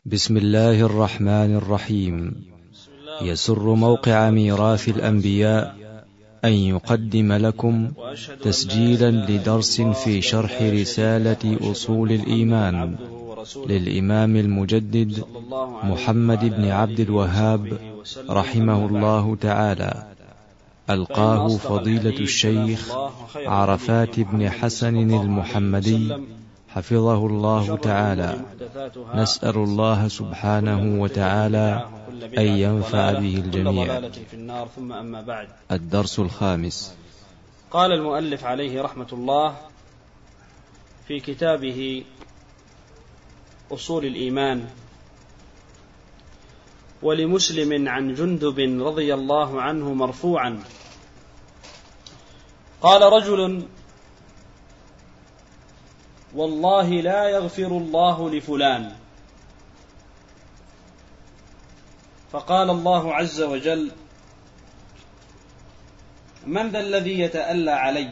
بسم الله الرحمن الرحيم. يسر موقع ميراث الأنبياء أن يقدم لكم تسجيلا لدرس في شرح رسالة أصول الإيمان للإمام المجدد محمد بن عبد الوهاب رحمه الله تعالى، ألقاه فضيلة الشيخ عرفات بن حسن المحمدي حفظه الله تعالى. نسأل الله سبحانه وتعالى أن ينفع به الجميع. ثم أما بعد. الدرس الخامس. قال المؤلف عليه رحمة الله في كتابه أصول الإيمان: ولمسلم عن جندب رضي الله عنه مرفوعا قال رجل: والله لا يغفر الله لفلان. فقال الله عز وجل: من ذا الذي يتألى علي؟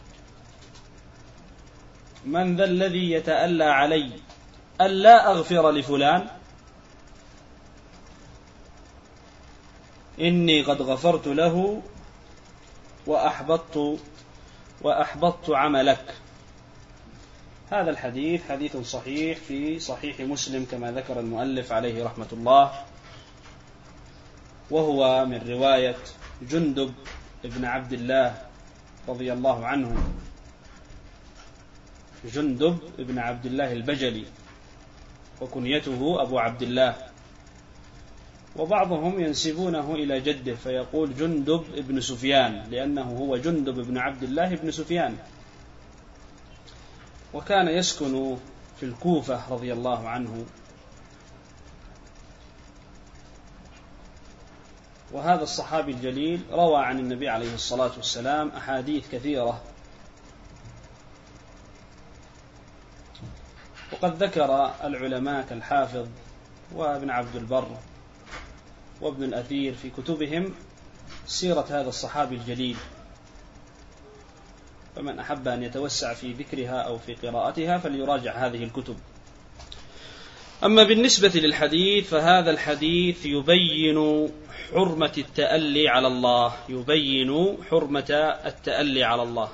من ذا الذي يتألى علي ألا أغفر لفلان؟ إني قد غفرت له وأحبطت عملك. هذا الحديث حديث صحيح في صحيح مسلم كما ذكر المؤلف عليه رحمة الله، وهو من رواية جندب ابن عبد الله رضي الله عنه، جندب ابن عبد الله البجلي، وكنيته أبو عبد الله، وبعضهم ينسبونه إلى جده فيقول جندب ابن سفيان، لأنه هو جندب ابن عبد الله ابن سفيان، وكان يسكن في الكوفة رضي الله عنه. وهذا الصحابي الجليل روى عن النبي عليه الصلاة والسلام أحاديث كثيرة، وقد ذكر العلماء كالحافظ وابن عبد البر وابن الأثير في كتبهم سيرة هذا الصحابي الجليل، فمن أحب أن يتوسع في ذكرها أو في قراءتها فليراجع هذه الكتب. أما بالنسبة للحديث فهذا الحديث يبين حرمة التألي على الله، يبين حرمة التألي على الله.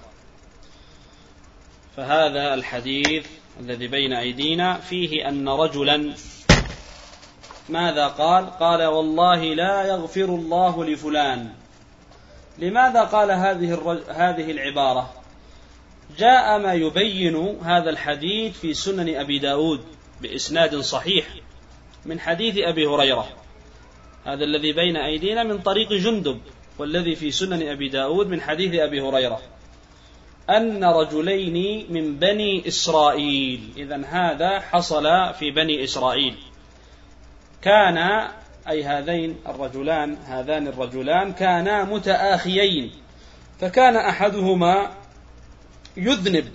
فهذا الحديث الذي بين أيدينا فيه أن رجلا ماذا قال؟ قال: والله لا يغفر الله لفلان. لماذا قال هذه العبارة؟ جاء ما يبين هذا الحديث في سنن أبي داود بإسناد صحيح من حديث أبي هريرة، هذا الذي بين أيدينا من طريق جندب، والذي في سنن أبي داود من حديث أبي هريرة، أن رجلين من بني إسرائيل، إذن هذا حصل في بني إسرائيل، كان أي هذان الرجلان كانا متآخيين، فكان أحدهما يذنب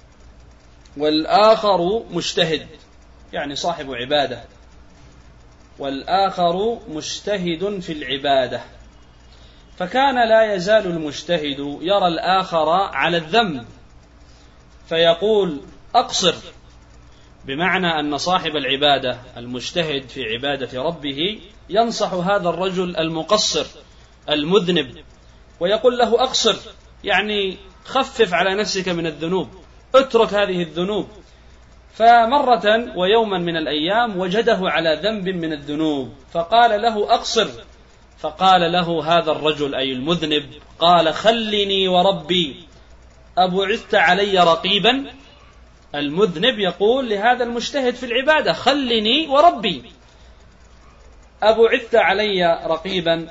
والآخر مجتهد، يعني صاحب عبادة، والآخر مجتهد في العبادة، فكان لا يزال المجتهد يرى الآخر على الذنب فيقول: أقصر، بمعنى أن صاحب العبادة المجتهد في عبادة ربه ينصح هذا الرجل المقصر المذنب ويقول له: أقصر، يعني خفف على نفسك من الذنوب، اترك هذه الذنوب. فمرة ويوما من الأيام وجده على ذنب من الذنوب فقال له: أقصر. فقال له هذا الرجل أي المذنب، قال: خلني وربي أبعثت علي رقيبا. المذنب يقول لهذا المجتهد في العبادة: خلني وربي أبعثت علي رقيبا.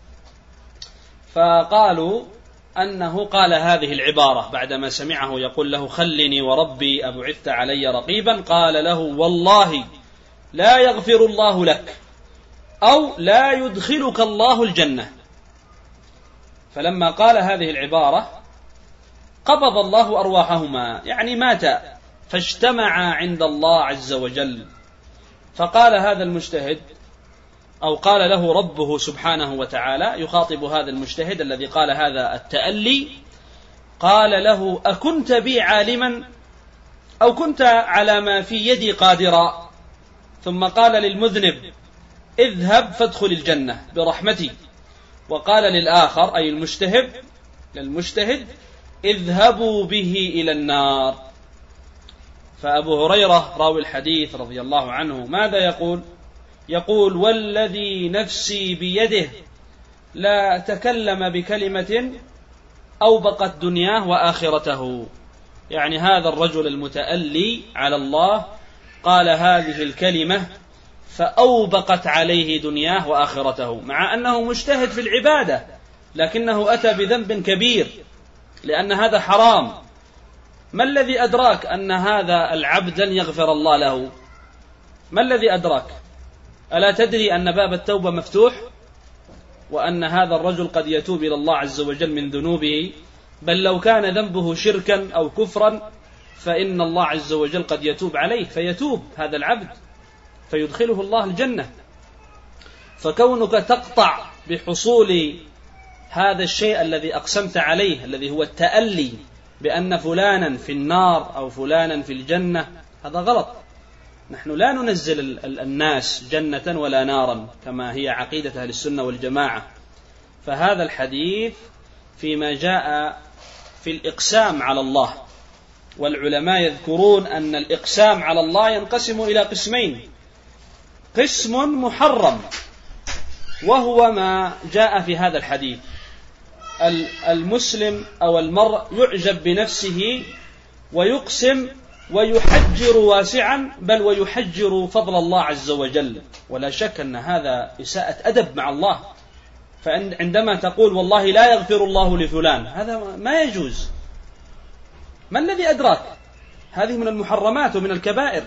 فقالوا أنه قال هذه العبارة بعدما سمعه يقول له: خلني وربي أبعثت علي رقيبا، قال له: والله لا يغفر الله لك أو لا يدخلك الله الجنة. فلما قال هذه العبارة قبض الله أرواحهما، يعني ماتا، فاجتمعا عند الله عز وجل. فقال هذا المجتهد، أو قال له ربه سبحانه وتعالى يخاطب هذا المجتهد الذي قال هذا التألي، قال له: أكنت بي عالما أو كنت على ما في يدي قادرا؟ ثم قال للمذنب اذهب فادخل الجنة برحمتي، وقال للآخر أي للمجتهد اذهبوا به إلى النار. فأبو هريرة راوي الحديث رضي الله عنه ماذا يقول؟ يقول والذي نفسي بيده لا تكلم بكلمة أوبقت دنياه وآخرته. يعني هذا الرجل المتألي على الله قال هذه الكلمة فأوبقت عليه دنياه وآخرته، مع أنه مجتهد في العبادة لكنه أتى بذنب كبير لأن هذا حرام. ما الذي أدراك أن هذا العبد لن يغفر الله له؟ ما الذي أدراك؟ ألا تدري أن باب التوبة مفتوح، وأن هذا الرجل قد يتوب إلى الله عز وجل من ذنوبه؟ بل لو كان ذنبه شركا أو كفرا فإن الله عز وجل قد يتوب عليه، فيتوب هذا العبد فيدخله الله الجنة. فكونك تقطع بحصول هذا الشيء الذي أقسمت عليه الذي هو التألي بأن فلانا في النار أو فلانا في الجنة، هذا غلط. نحن لا ننزل الناس جنة ولا نارا كما هي عقيدة أهل السنة والجماعة. فهذا الحديث فيما جاء في الإقسام على الله، والعلماء يذكرون أن الإقسام على الله ينقسم إلى قسمين: قسم محرم وهو ما جاء في هذا الحديث، المسلم أو المرء يعجب بنفسه ويقسم ويحجر واسعا، بل ويحجر فضل الله عز وجل، ولا شك أن هذا إساءة أدب مع الله. فعندما تقول والله لا يغفر الله لفلان، هذا ما يجوز. ما الذي أدراك؟ هذه من المحرمات ومن الكبائر،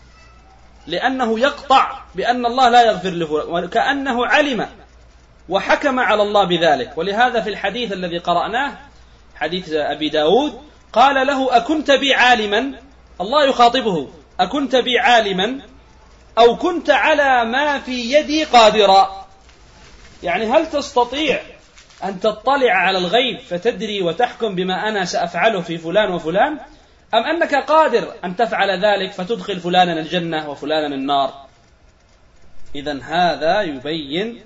لأنه يقطع بأن الله لا يغفر لفلان وكأنه علم وحكم على الله بذلك. ولهذا في الحديث الذي قرأناه حديث أبي داود قال له أكنت بي عالما، الله يخاطبه، أكنت بي عالما أو كنت على ما في يدي قادرا. يعني هل تستطيع أن تطلع على الغيب فتدري وتحكم بما أنا سأفعله في فلان وفلان، أم أنك قادر أن تفعل ذلك فتدخل فلانا الجنة وفلانا النار؟ إذن هذا يبين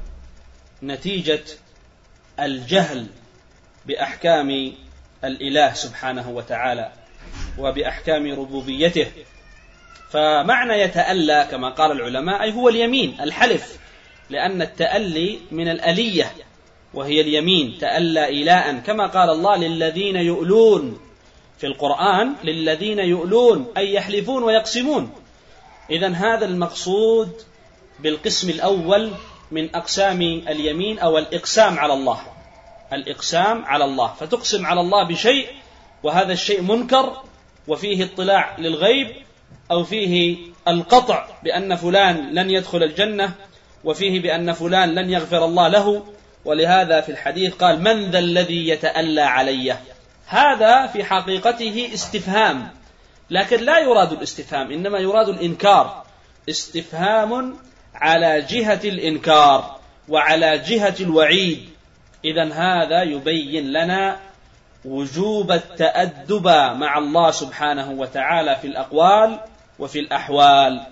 نتيجة الجهل بأحكام الإله سبحانه وتعالى وبأحكام ربوبيته. فمعنى يتألى كما قال العلماء أي هو اليمين، الحلف، لأن التألي من الألية وهي اليمين، تألى إيلاء، كما قال الله للذين يؤلون في القرآن، للذين يؤلون أي يحلفون ويقسمون. إذن هذا المقصود بالقسم الأول من أقسام اليمين أو الإقسام على الله، الإقسام على الله، فتقسم على الله بشيء وهذا الشيء منكر وفيه اطلاع للغيب، أو فيه القطع بأن فلان لن يدخل الجنة، وفيه بأن فلان لن يغفر الله له. ولهذا في الحديث قال من ذا الذي يتألى علي؟ هذا في حقيقته استفهام، لكن لا يراد الاستفهام، إنما يراد الإنكار، استفهام على جهة الإنكار وعلى جهة الوعيد. إذن هذا يبين لنا وجوب التأدب مع الله سبحانه وتعالى في الأقوال وفي الأحوال.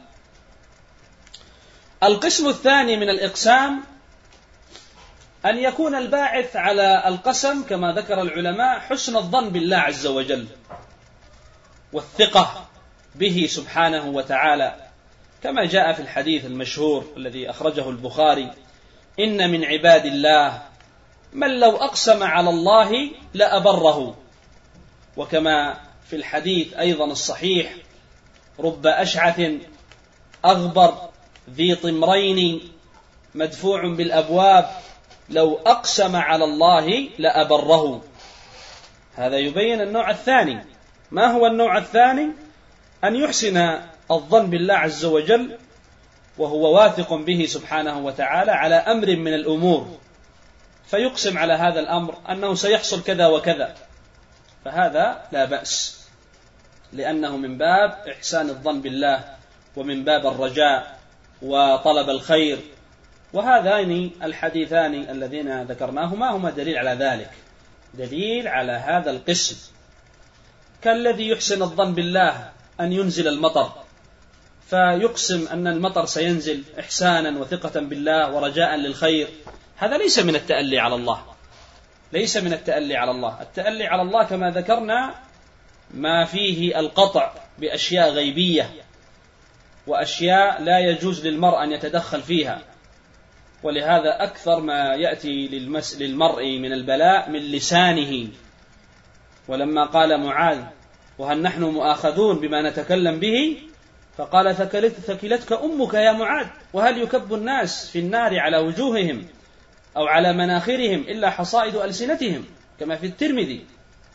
القسم الثاني من الإقسام أن يكون الباعث على القسم كما ذكر العلماء حسن الظن بالله عز وجل والثقة به سبحانه وتعالى، كما جاء في الحديث المشهور الذي أخرجه البخاري: إن من عباد الله من لو أقسم على الله لأبره. وكما في الحديث أيضا الصحيح: رب أشعث أغبر ذي طمرين مدفوع بالأبواب لو أقسم على الله لأبره. هذا يبين النوع الثاني. ما هو النوع الثاني؟ أن يحسن الظن بالله عز وجل وهو واثق به سبحانه وتعالى على أمر من الأمور، فيقسم على هذا الأمر أنه سيحصل كذا وكذا، فهذا لا بأس، لأنه من باب إحسان الظن بالله ومن باب الرجاء وطلب الخير. وهذان الحديثان الذين ذكرناهما هما دليل على ذلك، دليل على هذا القسم. كالذي يحسن الظن بالله أن ينزل المطر فيقسم أن المطر سينزل إحسانا وثقة بالله ورجاء للخير، هذا ليس من التألي على الله، ليس من التألي على الله. التألي على الله كما ذكرنا ما فيه القطع بأشياء غيبية وأشياء لا يجوز للمرء أن يتدخل فيها، ولهذا أكثر ما يأتي للمرء من البلاء من لسانه. ولما قال معاذ: وهل نحن مؤاخذون بما نتكلم به؟ فقال: ثكلتك أمك يا معاذ، وهل يكب الناس في النار على وجوههم أو على مناخرهم إلا حصائد ألسنتهم، كما في الترمذي.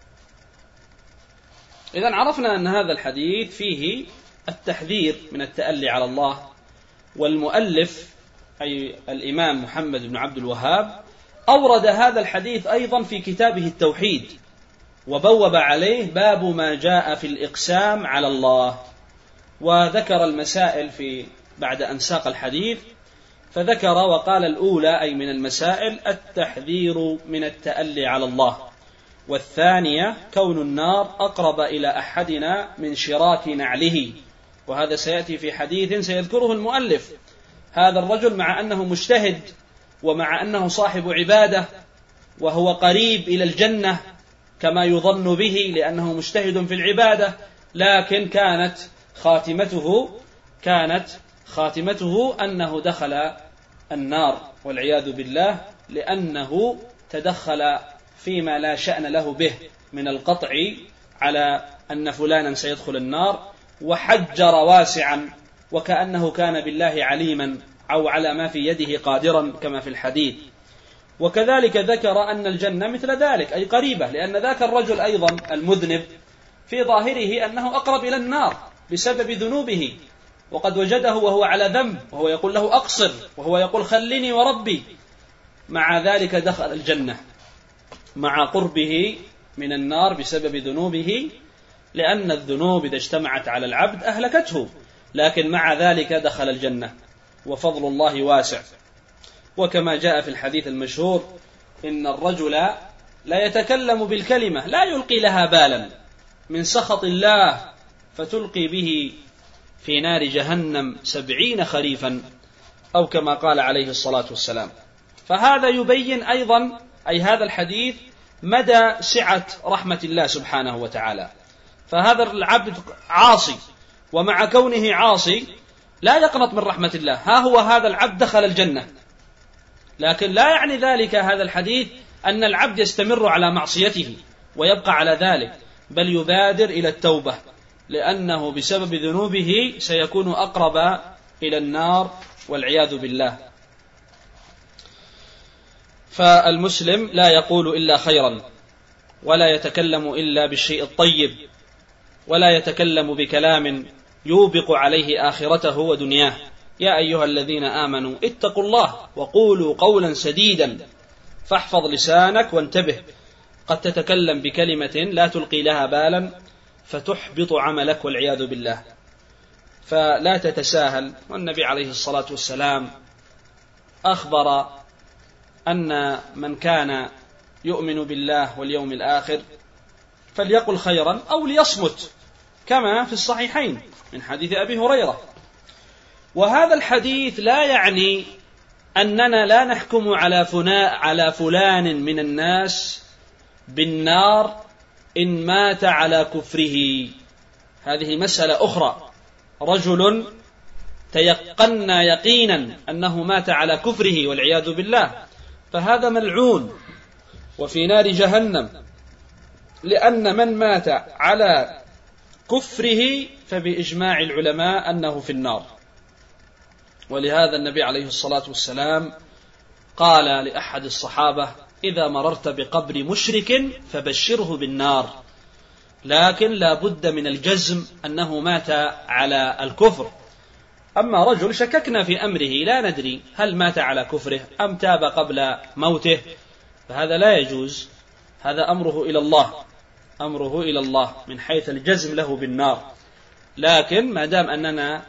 إذن عرفنا أن هذا الحديث فيه التحذير من التألي على الله. والمؤلف أي الإمام محمد بن عبد الوهاب أورد هذا الحديث أيضا في كتابه التوحيد، وبوب عليه باب ما جاء في الإقسام على الله، وذكر المسائل بعد أن ساق الحديث، فذكر وقال: الأولى أي من المسائل التحذير من التألي على الله، والثانية كون النار أقرب إلى أحدنا من شراك نعله، وهذا سيأتي في حديث سيذكره المؤلف. هذا الرجل مع أنه مجتهد ومع أنه صاحب عبادة وهو قريب إلى الجنة كما يظن به لأنه مجتهد في العبادة، لكن كانت خاتمته أنه دخل النار والعياذ بالله، لأنه تدخل فيما لا شأن له به من القطع على أن فلانا سيدخل النار، وحجر واسعا وكأنه كان بالله عليما أو على ما في يده قادرا كما في الحديث. وكذلك ذكر أن الجنة مثل ذلك أي قريبة، لأن ذاك الرجل أيضا المذنب في ظاهره أنه أقرب إلى النار بسبب ذنوبه، وقد وجده وهو على ذنب وهو يقول له أقصر وهو يقول خلني وربي، مع ذلك دخل الجنة مع قربه من النار بسبب ذنوبه، لأن الذنوب إذا اجتمعت على العبد أهلكته، لكن مع ذلك دخل الجنة، وفضل الله واسع. وكما جاء في الحديث المشهور: إن الرجل لا يتكلم بالكلمة لا يلقي لها بالا من سخط الله فتلقي به في نار جهنم 70 خريفا، أو كما قال عليه الصلاة والسلام. فهذا يبين أيضا أي هذا الحديث مدى سعة رحمة الله سبحانه وتعالى. فهذا العبد عاصي، ومع كونه عاصي لا يقنط من رحمة الله، ها هو هذا العبد دخل الجنة، لكن لا يعني ذلك هذا الحديث أن العبد يستمر على معصيته ويبقى على ذلك، بل يبادر إلى التوبة، لأنه بسبب ذنوبه سيكون أقرب إلى النار والعياذ بالله. فالمسلم لا يقول إلا خيرا، ولا يتكلم إلا بالشيء الطيب، ولا يتكلم بكلام يوبق عليه آخرته ودنياه. يا أيها الذين آمنوا اتقوا الله وقولوا قولا سديدا فاحفظ لسانك وانتبه، قد تتكلم بكلمة لا تلقي لها بالا فتحبط عملك والعياذ بالله. فلا تتساهل. والنبي عليه الصلاة والسلام أخبر أن من كان يؤمن بالله واليوم الآخر فليقل خيرا أو ليصمت، كما في الصحيحين من حديث أبي هريرة. وهذا الحديث لا يعني أننا لا نحكم على فلان من الناس بالنار إن مات على كفره. هذه مسألة أخرى. رجل تيقنا يقينا أنه مات على كفره والعياذ بالله، فهذا ملعون وفي نار جهنم، لأن من مات على كفره فبإجماع العلماء أنه في النار. ولهذا النبي عليه الصلاة والسلام قال لأحد الصحابة: إذا مررت بقبر مشرك فبشره بالنار، لكن لا بد من الجزم أنه مات على الكفر. أما رجل شككنا في أمره لا ندري هل مات على كفره أم تاب قبل موته، فهذا لا يجوز، هذا أمره إلى الله من حيث الجزم له بالنار. لكن ما دام أننا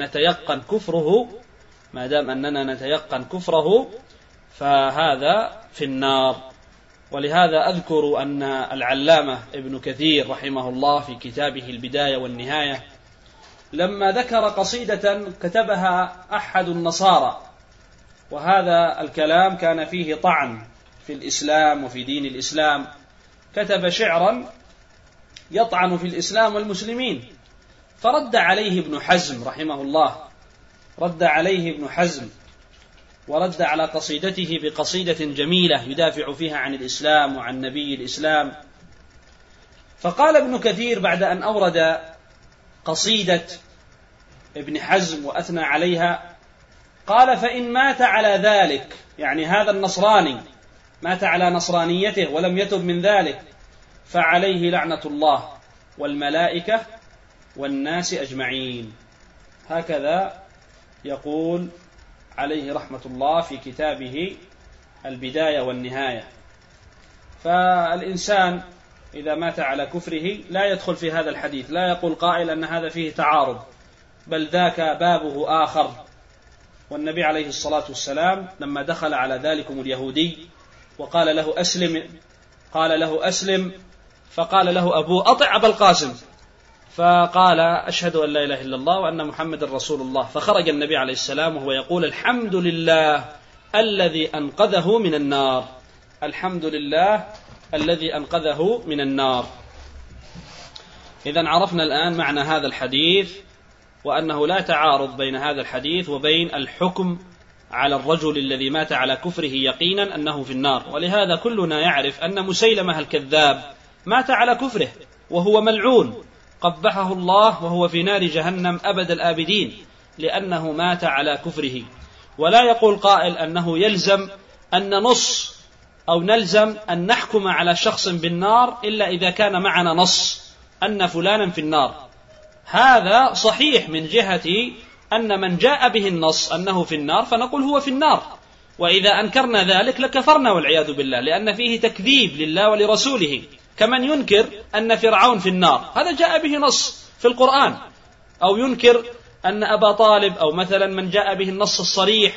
نتيقن كفره فهذا في النار. ولهذا أذكر أن العلامة ابن كثير رحمه الله في كتابه البداية والنهاية لما ذكر قصيدة كتبها أحد النصارى، وهذا الكلام كان فيه طعن في الإسلام وفي دين الإسلام، كتب شعرا يطعن في الإسلام والمسلمين، فرد عليه ابن حزم رحمه الله، رد عليه ابن حزم ورد على قصيدته بقصيدة جميلة يدافع فيها عن الإسلام وعن نبي الإسلام. فقال ابن كثير بعد أن أورد قصيدة ابن حزم وأثنى عليها، قال: فإن مات على ذلك، يعني هذا النصراني مات على نصرانيته ولم يتب من ذلك، فعليه لعنة الله والملائكة والناس أجمعين. هكذا يقول عليه رحمة الله في كتابه البداية والنهاية. فالإنسان إذا مات على كفره لا يدخل في هذا الحديث، لا يقول قائل أن هذا فيه تعارض، بل ذاك بابه آخر. والنبي عليه الصلاة والسلام لما دخل على ذلكم اليهودي وقال له أسلم، قال له أسلم، فقال له أبوه: أطع أبا القاسم، فقال: أشهد أن لا إله إلا الله وأن محمد رسول الله. فخرج النبي عليه السلام وهو يقول: الحمد لله الذي أنقذه من النار، الحمد لله الذي أنقذه من النار. إذن عرفنا الآن معنى هذا الحديث، وأنه لا تعارض بين هذا الحديث وبين الحكم على الرجل الذي مات على كفره يقينا أنه في النار. ولهذا كلنا يعرف أن مسيلمة الكذاب مات على كفره وهو ملعون قبحه الله، وهو في نار جهنم أبد الآبدين، لأنه مات على كفره. ولا يقول قائل أنه يلزم أن نص أو نلزم أن نحكم على شخص بالنار إلا إذا كان معنا نص أن فلانا في النار. هذا صحيح من جهة أن من جاء به النص أنه في النار فنقول هو في النار، وإذا أنكرنا ذلك لكفرنا والعياذ بالله، لأن فيه تكذيب لله ولرسوله، كمن ينكر أن فرعون في النار، هذا جاء به نص في القرآن، أو ينكر أن أبا طالب، أو مثلا من جاء به النص الصريح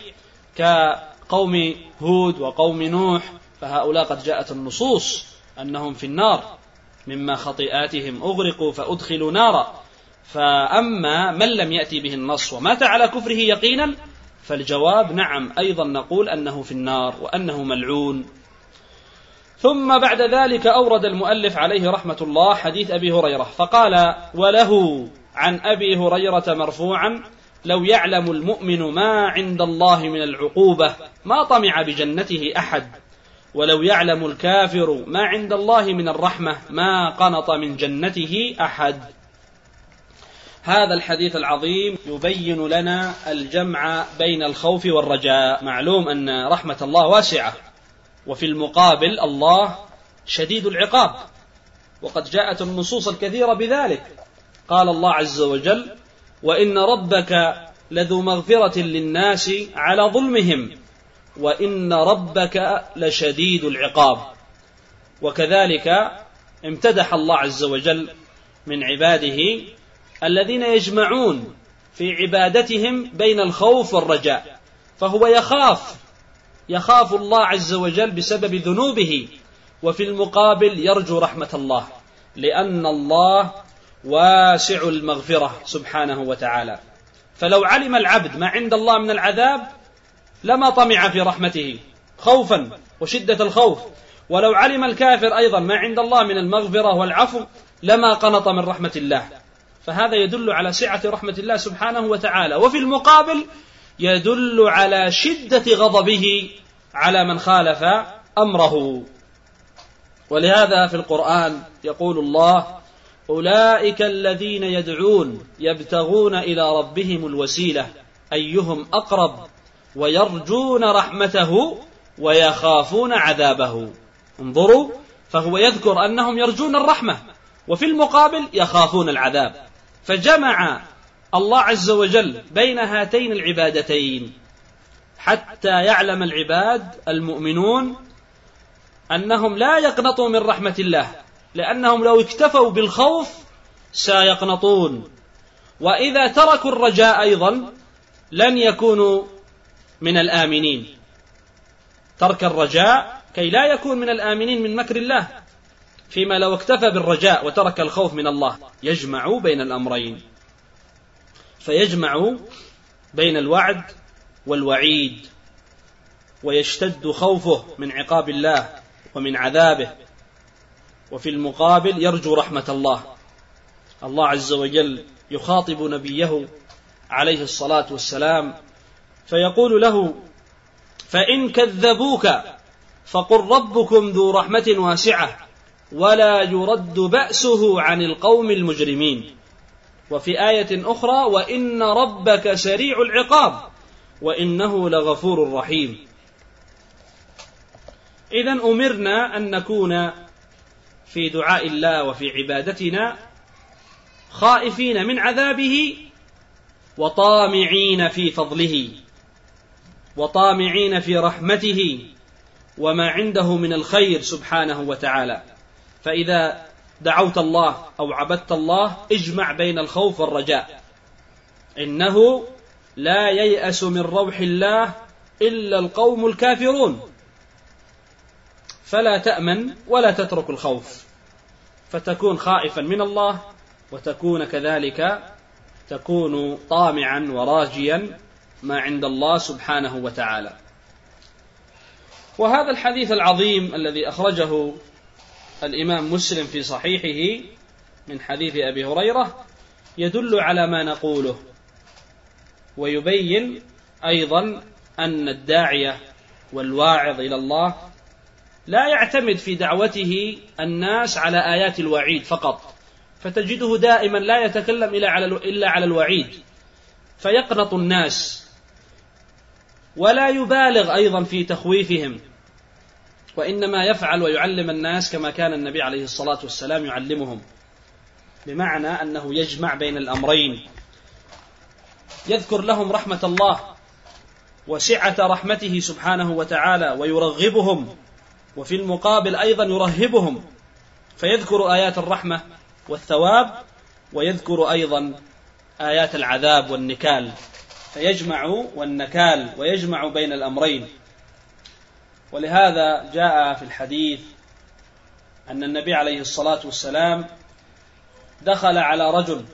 كقوم هود وقوم نوح، فهؤلاء قد جاءت النصوص أنهم في النار مما خطيئاتهم أغرقوا فأدخلوا نارا. فأما من لم يأتي به النص ومات على كفره يقينا فالجواب نعم، أيضا نقول أنه في النار وأنه ملعون. ثم بعد ذلك أورد المؤلف عليه رحمة الله حديث أبي هريرة فقال: وله عن أبي هريرة مرفوعا: لو يعلم المؤمن ما عند الله من العقوبة ما طمع بجنته أحد، ولو يعلم الكافر ما عند الله من الرحمة ما قنط من جنته أحد. هذا الحديث العظيم يبين لنا الجمع بين الخوف والرجاء. معلوم أن رحمة الله واسعة، وفي المقابل الله شديد العقاب، وقد جاءت النصوص الكثيرة بذلك. قال الله عز وجل: وإن ربك لذو مغفرة للناس على ظلمهم وإن ربك لشديد العقاب. وكذلك امتدح الله عز وجل من عباده الذين يجمعون في عبادتهم بين الخوف والرجاء، فهو يخاف الله عز وجل بسبب ذنوبه، وفي المقابل يرجو رحمة الله، لأن الله واسع المغفرة سبحانه وتعالى. فلو علم العبد ما عند الله من العذاب لما طمع في رحمته خوفا وشدة الخوف، ولو علم الكافر أيضا ما عند الله من المغفرة والعفو لما قنط من رحمة الله. فهذا يدل على سعة رحمة الله سبحانه وتعالى، وفي المقابل يدل على شدة غضبه على من خالف أمره. ولهذا في القرآن يقول الله: أولئك الذين يدعون يبتغون إلى ربهم الوسيلة أيهم أقرب ويرجون رحمته ويخافون عذابه. انظروا، فهو يذكر أنهم يرجون الرحمة وفي المقابل يخافون العذاب، فجمع الله عز وجل بين هاتين العبادتين حتى يعلم العباد المؤمنون أنهم لا يقنطوا من رحمة الله، لأنهم لو اكتفوا بالخوف سيقنطون، وإذا تركوا الرجاء أيضا لن يكونوا من الآمنين. ترك الرجاء كي لا يكون من الآمنين من مكر الله، فيما لو اكتفى بالرجاء وترك الخوف من الله. يجمع بين الأمرين. فيجمع بين الوعد والوعيد، ويشتد خوفه من عقاب الله ومن عذابه، وفي المقابل يرجو رحمة الله. الله عز وجل يخاطب نبيه عليه الصلاة والسلام فيقول له: فإن كذبوك فقل ربكم ذو رحمة واسعة ولا يرد بأسه عن القوم المجرمين. وفي آية أخرى: وإن ربك سريع العقاب وإنه لغفور رحيم. إذن أمرنا أن نكون في دعاء الله وفي عبادتنا خائفين من عذابه وطامعين في فضله وطامعين في رحمته وما عنده من الخير سبحانه وتعالى. فإذا دعوت الله أو عبدت الله اجمع بين الخوف والرجاء. إنه لا ييأس من روح الله إلا القوم الكافرون، فلا تأمن ولا تترك الخوف، فتكون خائفا من الله، وتكون كذلك تكون طامعا وراجيا ما عند الله سبحانه وتعالى. وهذا الحديث العظيم الذي أخرجه الإمام مسلم في صحيحه من حديث أبي هريرة يدل على ما نقوله، ويبين أيضا أن الداعية والواعظ إلى الله لا يعتمد في دعوته الناس على آيات الوعيد فقط، فتجده دائما لا يتكلم إلا على الوعيد فيقنط الناس، ولا يبالغ أيضا في تخويفهم، وإنما يفعل ويعلم الناس كما كان النبي عليه الصلاة والسلام يعلمهم، بمعنى أنه يجمع بين الأمرين، يذكر لهم رحمة الله وسعة رحمته سبحانه وتعالى ويرغبهم، وفي المقابل أيضا يرهبهم، فيذكر آيات الرحمة والثواب ويذكر أيضا آيات العذاب والنكال، فيجمع والنكال ويجمع بين الأمرين. ولهذا جاء في الحديث أن النبي عليه الصلاة والسلام دخل على رجل،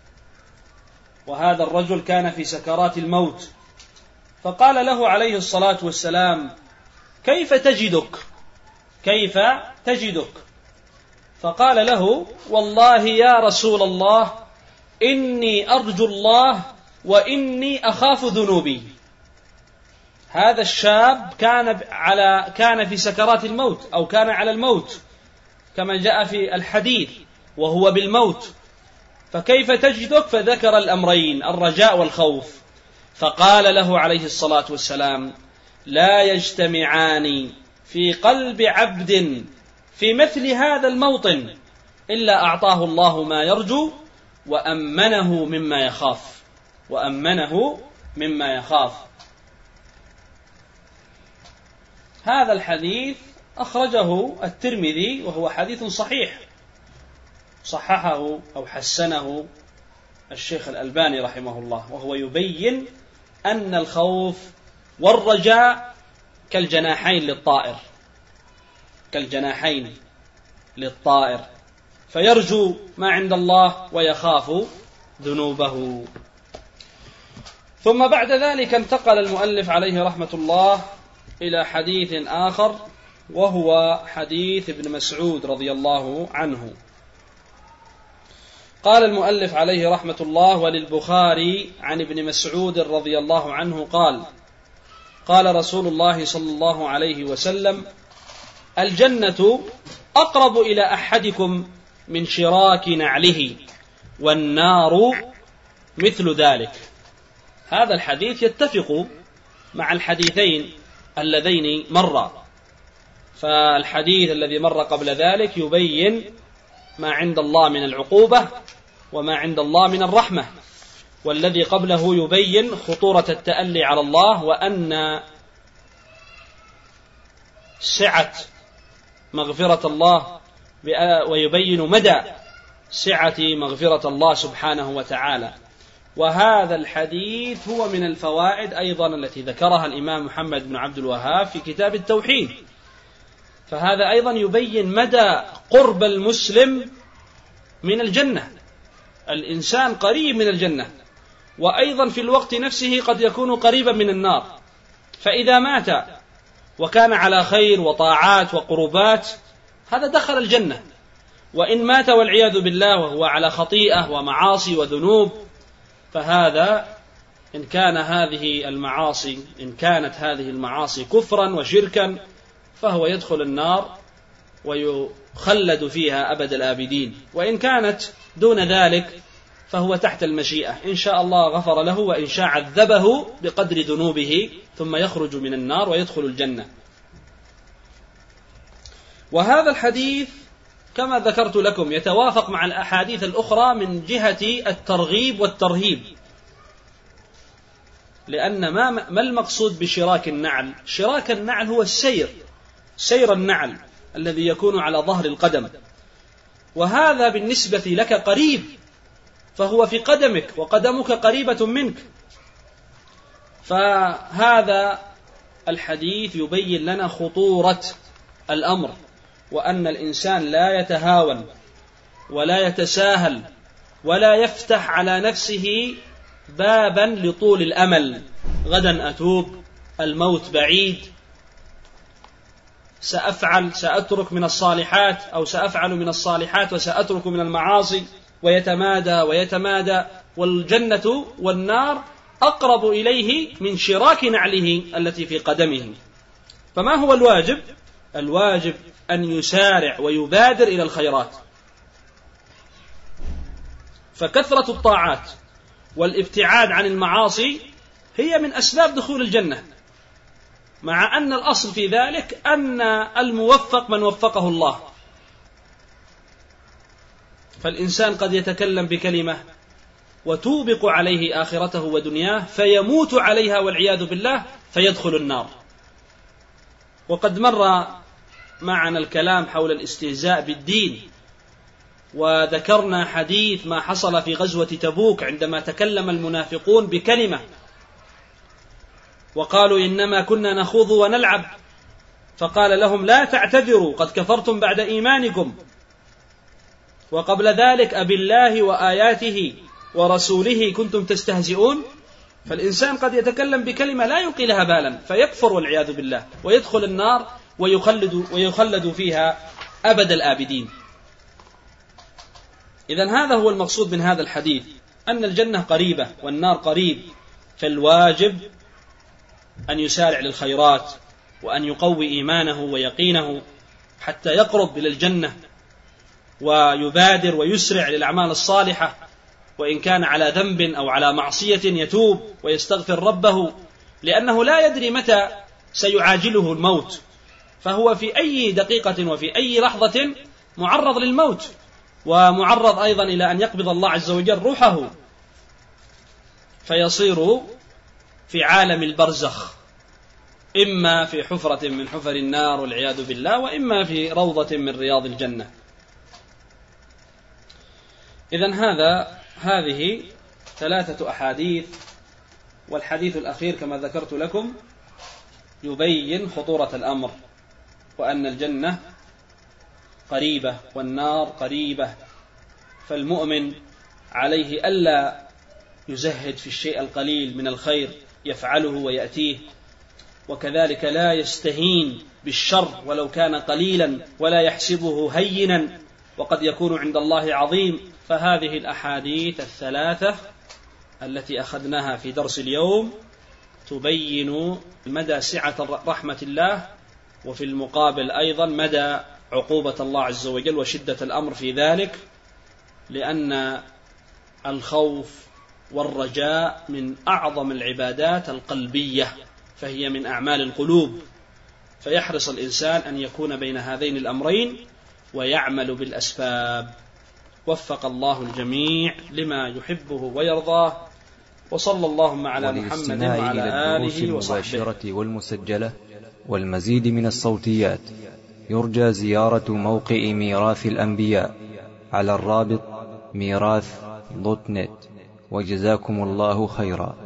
وهذا الرجل كان في سكرات الموت، فقال له عليه الصلاة والسلام: كيف تجدك؟ كيف تجدك؟ فقال له: والله يا رسول الله إني أرجو الله وإني أخاف ذنوبي. هذا الشاب كان في سكرات الموت، أو كان على الموت كما جاء في الحديث، وهو بالموت، فكيف تجدك؟ فذكر الأمرين، الرجاء والخوف، فقال له عليه الصلاة والسلام: لا يجتمعان في قلب عبد في مثل هذا الموطن إلا أعطاه الله ما يرجو وأمنه مما يخاف، وأمنه مما يخاف. هذا الحديث أخرجه الترمذي وهو حديث صحيح، صححه أو حسنه الشيخ الألباني رحمه الله، وهو يبين أن الخوف والرجاء كالجناحين للطائر، كالجناحين للطائر، فيرجو ما عند الله ويخاف ذنوبه. ثم بعد ذلك انتقل المؤلف عليه رحمة الله إلى حديث آخر، وهو حديث ابن مسعود رضي الله عنه. قال المؤلف عليه رحمة الله: وللبخاري عن ابن مسعود رضي الله عنه قال: قال رسول الله صلى الله عليه وسلم: الجنة أقرب إلى أحدكم من شراك نعله، والنار مثل ذلك. هذا الحديث يتفق مع الحديثين اللذين مرا، فالحديث الذي مر قبل ذلك يبين ما عند الله من العقوبة وما عند الله من الرحمة، والذي قبله يبين خطورة التألي على الله، وأن سعة مغفرة الله، ويبين مدى سعة مغفرة الله سبحانه وتعالى. وهذا الحديث هو من الفوائد أيضا التي ذكرها الإمام محمد بن عبد الوهاب في كتاب التوحيد، فهذا أيضا يبين مدى قرب المسلم من الجنة. الإنسان قريب من الجنة، وأيضا في الوقت نفسه قد يكون قريبا من النار. فإذا مات وكان على خير وطاعات وقربات هذا دخل الجنة، وإن مات والعياذ بالله وهو على خطيئة ومعاصي وذنوب فهذا إن كانت هذه المعاصي كفرا وشركا فهو يدخل النار ويخلد فيها أبد الآبدين، وإن كانت دون ذلك فهو تحت المشيئة، إن شاء الله غفر له وإن شاء عذبه بقدر ذنوبه ثم يخرج من النار ويدخل الجنة. وهذا الحديث كما ذكرت لكم يتوافق مع الأحاديث الأخرى من جهة الترغيب والترهيب، لأن ما المقصود بشراك النعل؟ شراك النعل هو سير النعل الذي يكون على ظهر القدم، وهذا بالنسبة لك قريب، فهو في قدمك وقدمك قريبة منك. فهذا الحديث يبين لنا خطورة الأمر، وأن الإنسان لا يتهاون ولا يتساهل ولا يفتح على نفسه بابا لطول الأمل، غدا أتوب، الموت بعيد، سأترك من الصالحات أو سأفعل من الصالحات وسأترك من المعاصي، ويتمادى والجنة والنار أقرب إليه من شراك نعله التي في قدمه. فما هو الواجب؟ الواجب أن يسارع ويبادر إلى الخيرات. فكثرة الطاعات والابتعاد عن المعاصي هي من أسباب دخول الجنة، مع أن الأصل في ذلك أن الموفق من وفقه الله. فالإنسان قد يتكلم بكلمة وتوبق عليه آخرته ودنياه فيموت عليها والعياذ بالله فيدخل النار. وقد مر معنا الكلام حول الاستهزاء بالدين، وذكرنا حديث ما حصل في غزوة تبوك عندما تكلم المنافقون بكلمة وقالوا إنما كنا نخوض ونلعب، فقال لهم لا تعتذروا قد كفرتم بعد إيمانكم. وقبل ذلك أبالله وآياته ورسوله كنتم تستهزئون. فالإنسان قد يتكلم بكلمة لا يلقي لها بالا فيكفر والعياذ بالله ويدخل النار ويخلد فيها أبد الآبدين. إذن هذا هو المقصود من هذا الحديث، أن الجنة قريبة والنار قريب، فالواجب أن يسارع للخيرات وأن يقوي إيمانه ويقينه حتى يقرب إلى الجنة، ويبادر ويسرع للأعمال الصالحة، وإن كان على ذنب أو على معصية يتوب ويستغفر ربه، لأنه لا يدري متى سيعاجله الموت، فهو في أي دقيقة وفي أي لحظة معرض للموت، ومعرض أيضا إلى أن يقبض الله عز وجل روحه فيصير في عالم البرزخ، إما في حفرة من حفر النار والعياذ بالله، وإما في روضة من رياض الجنة. إذن هذه 3 أحاديث، والحديث الأخير كما ذكرت لكم يبين خطورة الأمر، وأن الجنة قريبة والنار قريبة، فالمؤمن عليه ألا يزهد في الشيء القليل من الخير يفعله ويأتيه، وكذلك لا يستهين بالشر ولو كان قليلا ولا يحسبه هينا وقد يكون عند الله عظيم. فهذه الأحاديث 3 التي أخذناها في درس اليوم تبين مدى سعة رحمة الله، وفي المقابل أيضا مدى عقوبة الله عز وجل وشدة الأمر في ذلك، لأن الخوف والرجاء من أعظم العبادات القلبية، فهي من أعمال القلوب، فيحرص الإنسان أن يكون بين هذين الأمرين ويعمل بالأسباب. وفق الله الجميع لما يحبه ويرضاه، وصلى اللهم على محمد وعلى آله وصحبه. والمسجلة والمزيد من الصوتيات يرجى زيارة موقع ميراث الأنبياء على الرابط ميراث.net. وجزاكم الله خيرا.